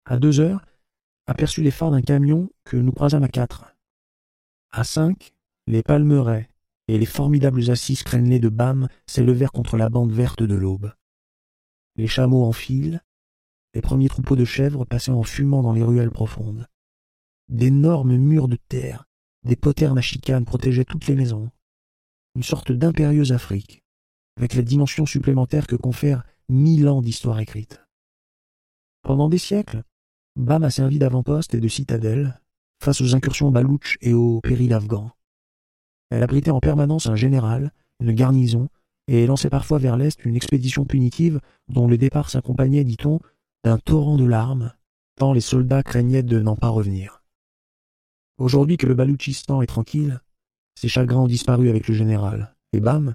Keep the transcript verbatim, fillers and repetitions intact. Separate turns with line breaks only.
À deux heures, aperçut les phares d'un camion que nous croisâmes à quatre. À cinq, les palmeraies et les formidables assises crénelées de B A M s'élevèrent contre la bande verte de l'aube. Les chameaux en file, les premiers troupeaux de chèvres passaient en fumant dans les ruelles profondes. D'énormes murs de terre, des poternes à chicanes protégeaient toutes les maisons. Une sorte d'impérieuse Afrique, avec la dimension supplémentaire que confèrent mille ans d'histoire écrite. Pendant des siècles, B A M a servi d'avant-poste et de citadelle face aux incursions baloutches et aux périls afghans. Elle abritait en permanence un général, une garnison, et lançait parfois vers l'est une expédition punitive dont le départ s'accompagnait, dit-on, d'un torrent de larmes, tant les soldats craignaient de n'en pas revenir. Aujourd'hui que le Baloutchistan est tranquille, ses chagrins ont disparu avec le général, et B A M,